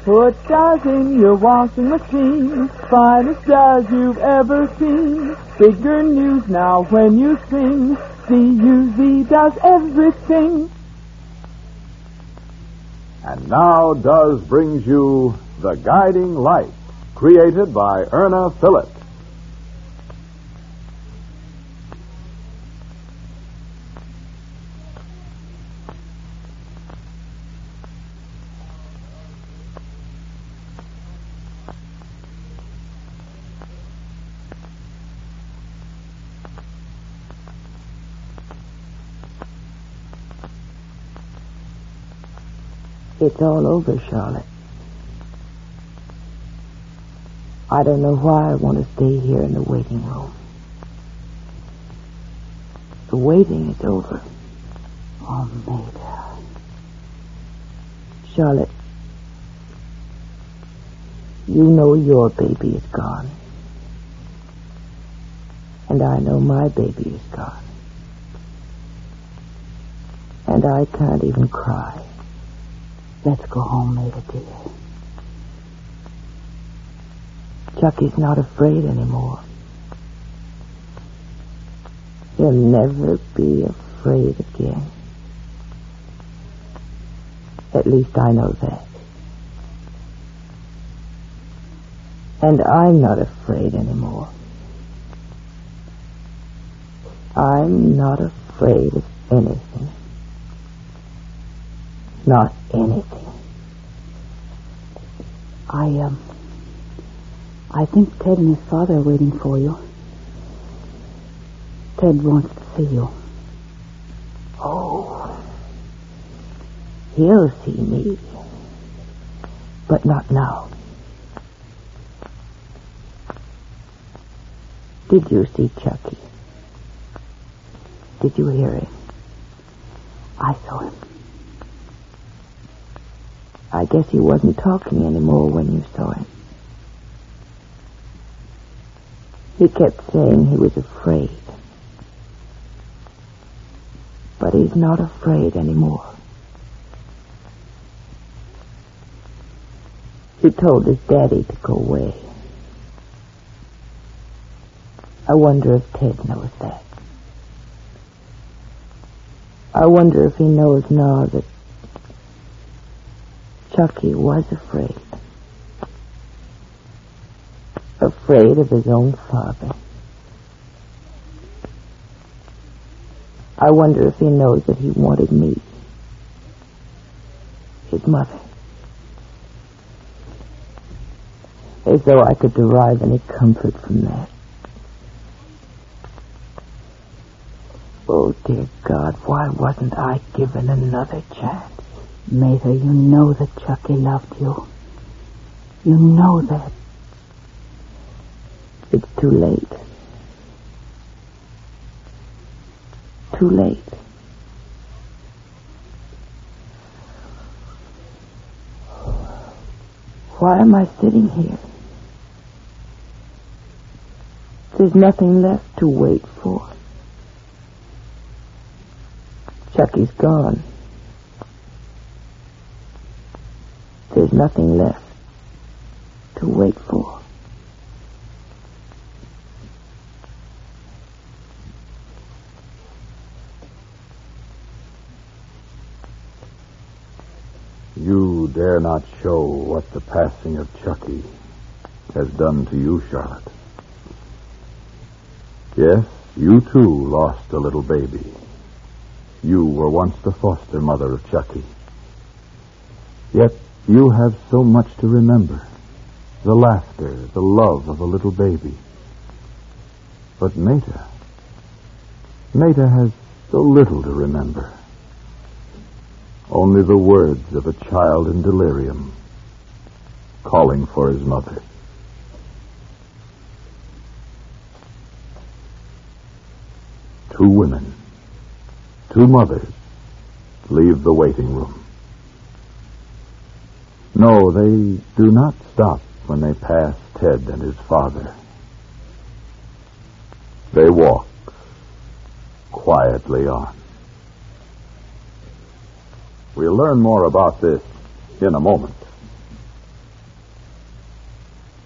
Put jazz in your washing machine, finest jazz you've ever seen. Bigger news now when you sing, C-U-Z does everything. And now Duz brings you The Guiding Light, created by Erna Phillips. It's all over, Charlotte. I don't know why I want to stay here in the waiting room. The waiting is over. Oh, Maida. Charlotte, you know your baby is gone. And I know my baby is gone. And I can't even cry. Let's go home, Maida, dear. Chucky's not afraid anymore. He'll never be afraid again. At least I know that. And I'm not afraid anymore. I'm not afraid of anything. Not anything. I think Ted and his father are waiting for you. Ted wants to see you. Oh. He'll see me. But not now. Did you see Chucky? Did you hear him? I saw him. I guess he wasn't talking anymore when you saw him. He kept saying he was afraid. But he's not afraid anymore. He told his daddy to go away. I wonder if Ted knows that. I wonder if he knows now that Chucky was afraid. Afraid of his own father. I wonder if he knows that he wanted me, his mother. As though I could derive any comfort from that. Oh, dear God, why wasn't I given another chance? Maida, you know that Chucky loved you. You know that. It's too late. Too late. Why am I sitting here? There's nothing left to wait for. Chucky's gone. There's nothing left to wait for. You dare not show what the passing of Chucky has done to you, Charlotte. Yes, you too lost a little baby. You were once the foster mother of Chucky. Yet you have so much to remember. The laughter, the love of a little baby. But Maida has so little to remember. Only the words of a child in delirium, calling for his mother. Two women, two mothers, leave the waiting room. No, they do not stop when they pass Ted and his father. They walk quietly on. We'll learn more about this in a moment.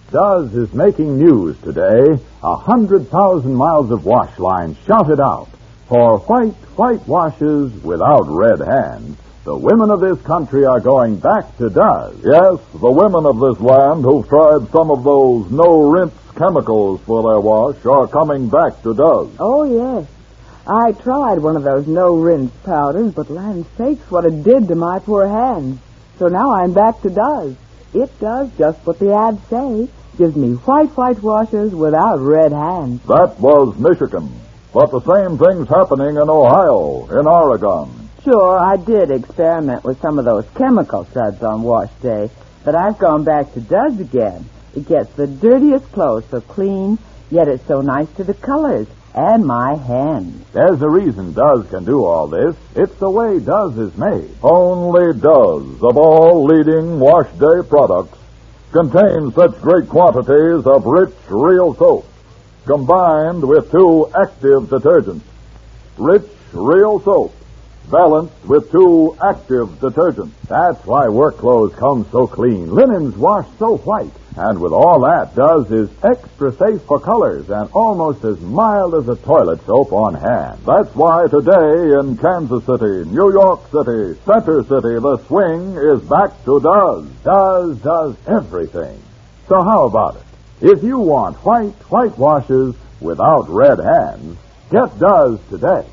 Duz is making news today. 100,000 miles of wash line shouted out. For white washes without red hands, the women of this country are going back to Duz. Yes, the women of this land who've tried some of those no-rinse chemicals for their wash are coming back to Duz. Oh, yes. I tried one of those no-rinse powders, but land sakes, what it did to my poor hands. So now I'm back to Duz. It does just what the ads say. Gives me white washes without red hands. That was Michigan. But the same thing's happening in Ohio, in Oregon. Sure, I did experiment with some of those chemical suds on wash day, but I've gone back to Duz again. It gets the dirtiest clothes so clean, yet it's so nice to the colors and my hands. There's a reason Duz can do all this. It's the way Duz is made. Only Duz, of all leading wash day products, contains such great quantities of rich, real soap, combined with 2 active detergents. Rich, real soap, balanced with 2 active detergents. That's why work clothes come so clean, linens wash so white. And with all that, Duz is extra safe for colors and almost as mild as a toilet soap on hand. That's why today in Kansas City, New York City, Center City, the swing is back to Duz. Duz does everything. So how about it? If you want white washes without red hands, get Duz today.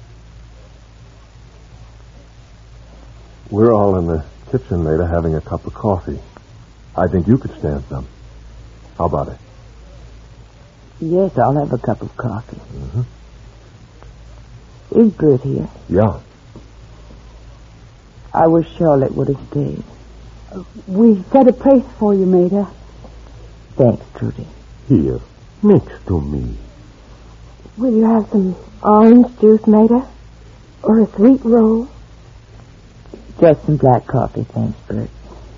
We're all in the kitchen, Maida, having a cup of coffee. I think you could stand some. How about it? Yes, I'll have a cup of coffee. Mm-hmm. Is Bert here? Yeah. I wish Charlotte would have stayed. We set a place for you, Maida. Thanks, Trudy. Here, next to me. Will you have some orange juice, Maida? Or a sweet roll? Just some black coffee, thanks, Bert.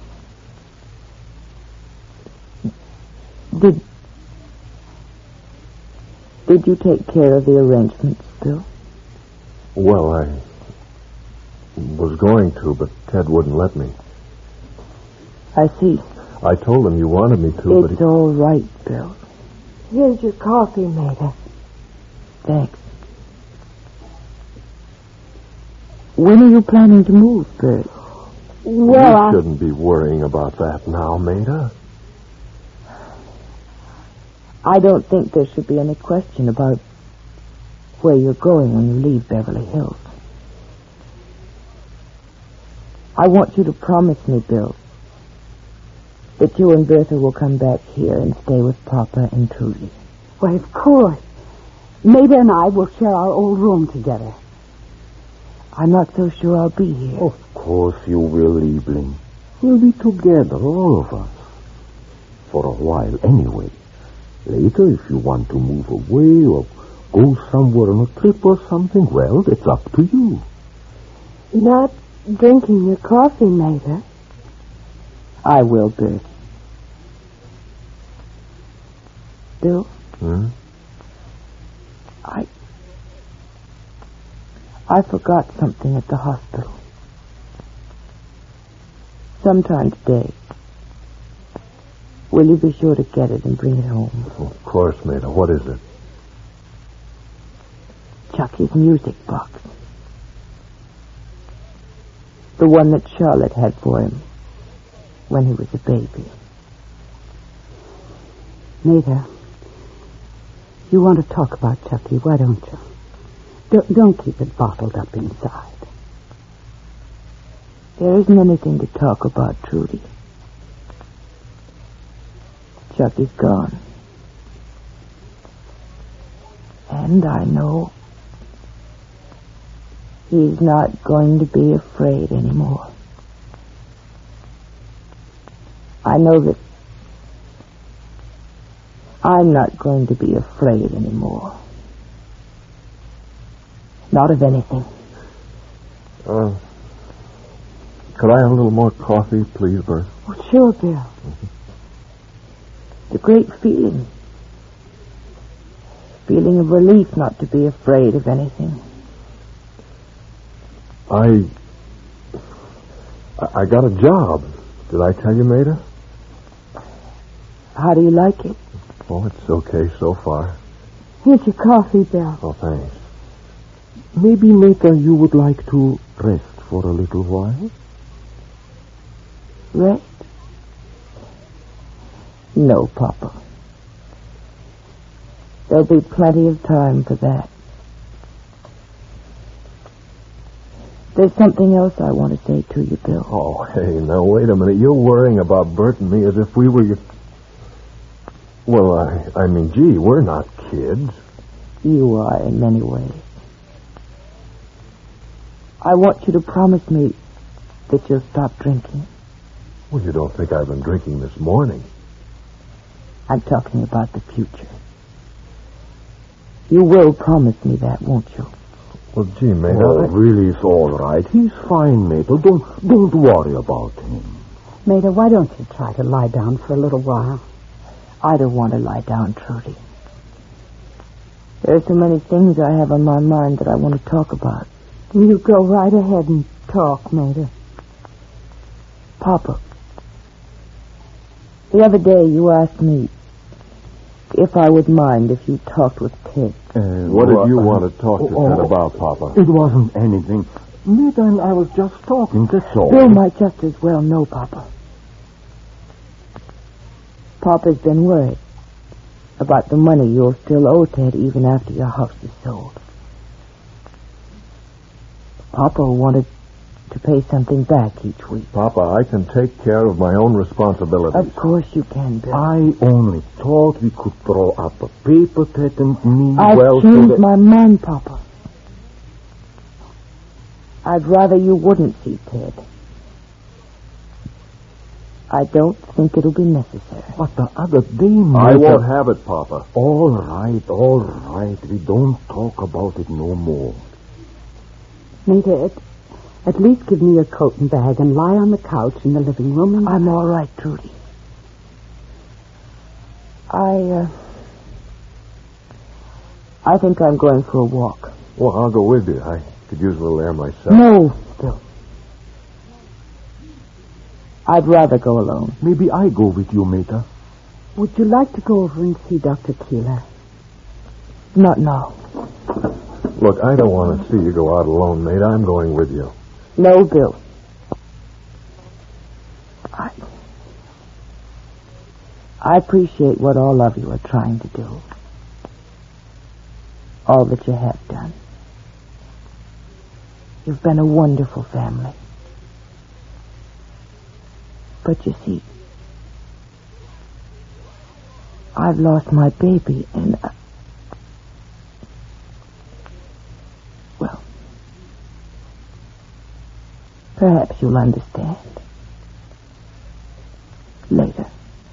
Did you take care of the arrangements, Bill? Well, I was going to, but Ted wouldn't let me. I see. I told him you wanted me to, but It's all right, Bill. Here's your coffee, Maida. Thanks. When are you planning to move, Bert? Well, you shouldn't be worrying about that now, Maida. I don't think there should be any question about where you're going when you leave Beverly Hills. I want you to promise me, Bill, that you and Bertha will come back here and stay with Papa and Trudy. Why, of course. Maida and I will share our old room together. I'm not so sure I'll be here. Of course you will, Liebling. We'll be together, all of us. For a while, anyway. Later, if you want to move away or go somewhere on a trip or something, well, it's up to you. Not drinking your coffee, Maida. I will, Bert. Bill? I forgot something at the hospital. Sometime today. Will you be sure to get it and bring it home? Of course, Maida. What is it? Chucky's music box. The one that Charlotte had for him when he was a baby. Maida, you want to talk about Chucky, why don't you? Don't keep it bottled up inside. There isn't anything to talk about, Trudy. Chucky's gone. And I know he's not going to be afraid anymore. I know that I'm not going to be afraid anymore. Not of anything. Could I have a little more coffee, please, Bert? Oh, sure, Bill. It's a great feeling. Feeling of relief not to be afraid of anything. I got a job. Did I tell you, Maida? How do you like it? Oh, it's okay so far. Here's your coffee, Bill. Oh, thanks. Maybe later you would like to rest for a little while? Rest? No, Papa. There'll be plenty of time for that. There's something else I want to say to you, Bill. Oh, hey, now, wait a minute. You're worrying about Bert and me as if we were your... Well, I mean, gee, we're not kids. You are in many ways. I want you to promise me that you'll stop drinking. Well, you don't think I've been drinking this morning? I'm talking about the future. You will promise me that, won't you? Well, gee, mate, Really, it's all right. He's fine, Mater. Don't worry about him. Maida, why don't you try to lie down for a little while? I don't want to lie down, Trudy. There are so many things I have on my mind that I want to talk about. You go right ahead and talk, Maida. Papa, the other day you asked me if I would mind if you talked with Ted. What did you want to talk to Ted about, Papa? It wasn't anything. Mater and I was just talking, that's all. Bill might just as well know, Papa. Papa's been worried about the money you'll still owe Ted even after your house is sold. Papa wanted to pay something back each week. Papa, I can take care of my own responsibilities. Of course you can, Bill. I only thought we could throw up a paper, Ted and me. I've changed my mind, Papa. I'd rather you wouldn't see Ted. I don't think it'll be necessary. But the other day, Mater... I won't have it, Papa. All right. We don't talk about it no more. Maida, at least give me your coat and bag and lie on the couch in the living room. And I'm all right, Trudy. I think I'm going for a walk. Well, I'll go with you. I could use a little air myself. No, Bill. I'd rather go alone. Maybe I go with you, Mater. would you like to go over and see Dr. Keeler? Not now. Look, I don't want to see you go out alone, mate. I'm going with you. No, Bill. I appreciate what all of you are trying to do. All that you have done. You've been a wonderful family. But you see, I've lost my baby and... well, perhaps you'll understand. Later.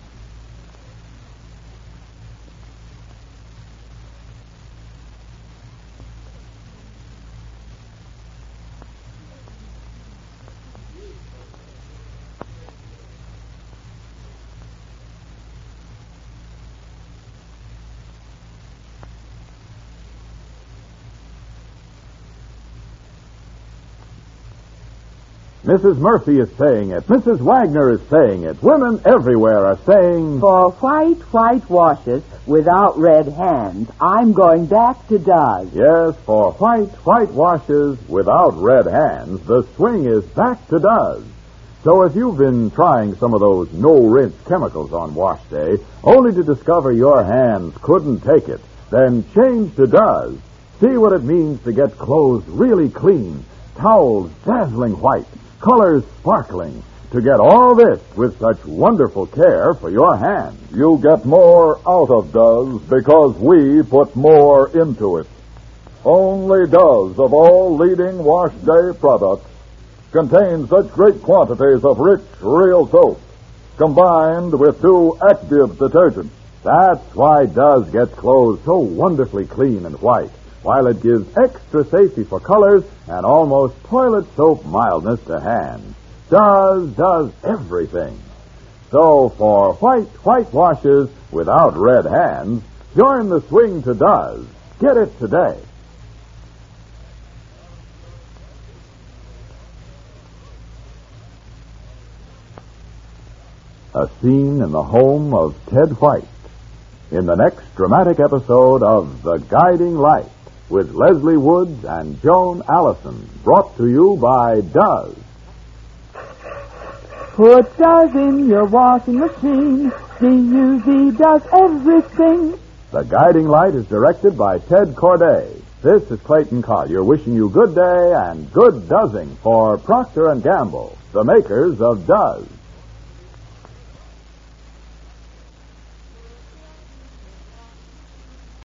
Mrs. Murphy is saying it. Mrs. Wagner is saying it. Women everywhere are saying... For white washes without red hands, I'm going back to Dodge. Yes, for white washes without red hands, the swing is back to Duz. So if you've been trying some of those no-rinse chemicals on wash day, only to discover your hands couldn't take it, then change to Duz. See what it means to get clothes really clean, towels dazzling white, colors sparkling, to get all this with such wonderful care for your hands. You get more out of Duz because we put more into it. Only Duz of all leading wash day products contains such great quantities of rich, real soap, combined with 2 active detergents. That's why Duz gets clothes so wonderfully clean and white, while it gives extra safety for colors and almost toilet soap mildness to hands. Duz does everything. So for white washes without red hands, join the swing to Duz. Get it today. A scene in the home of Ted White in the next dramatic episode of The Guiding Light with Leslie Woods and Joan Allison, brought to you by Duz. Put Duz in your washing machine. D-U-Z does everything. The Guiding Light is directed by Ted Corday. This is Clayton Collier wishing you good day and good dozzing for Procter & Gamble, the makers of Duz.